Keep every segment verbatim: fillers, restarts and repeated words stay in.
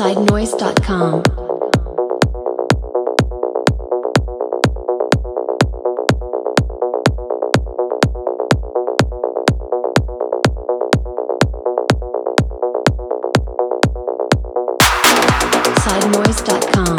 side noise dot com. side noise dot com.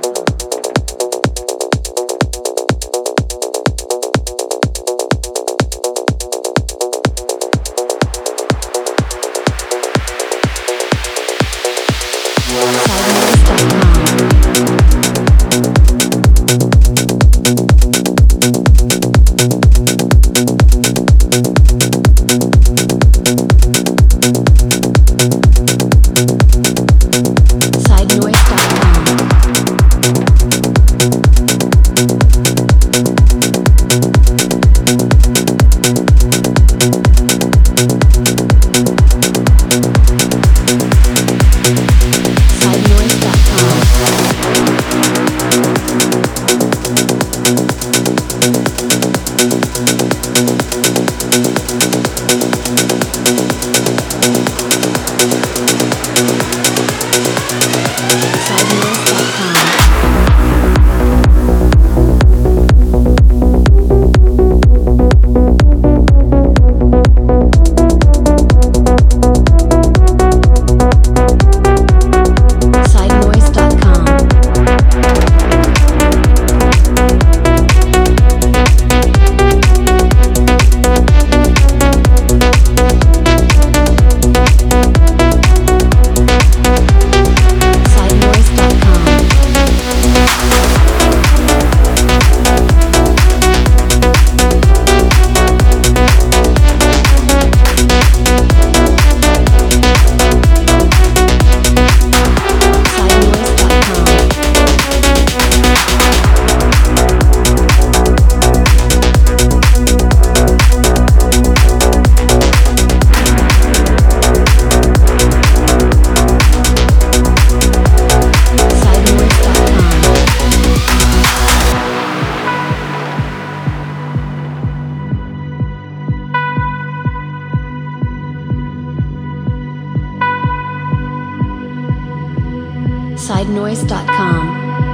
side noise dot com.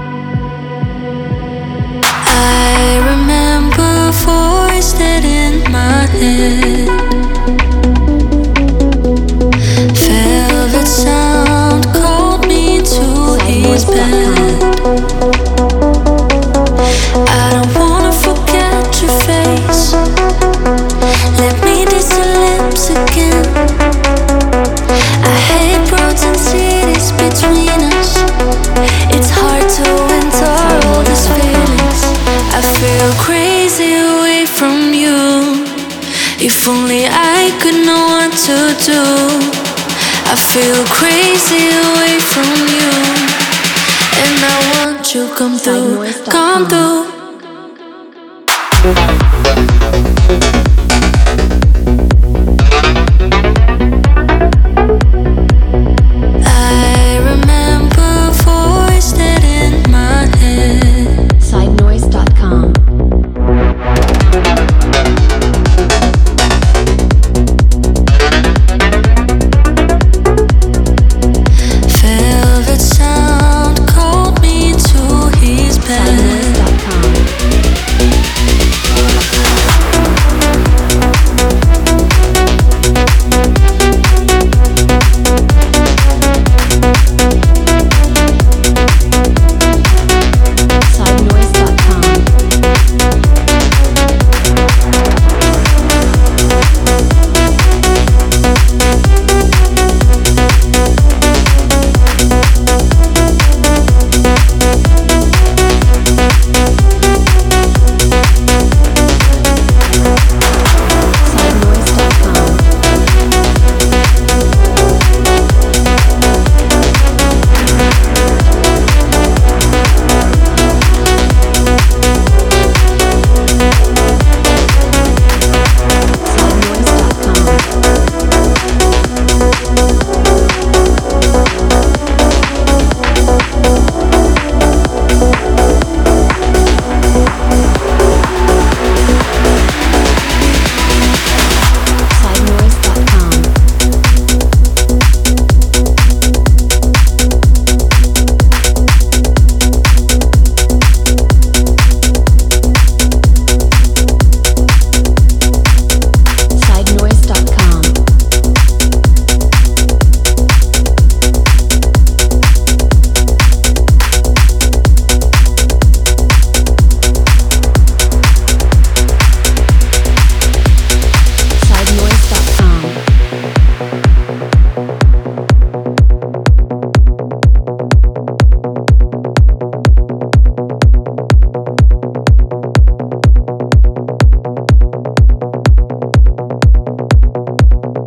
I remember a voice that in my head, velvet sound called me to his bed. I don't wanna forget your face. Let me kiss your lips again. I hate roads and cities between us. It's hard to endure all these feelings. I feel crazy away from you. If only I could know what to do. I feel crazy away from you, and I want you come through, come through.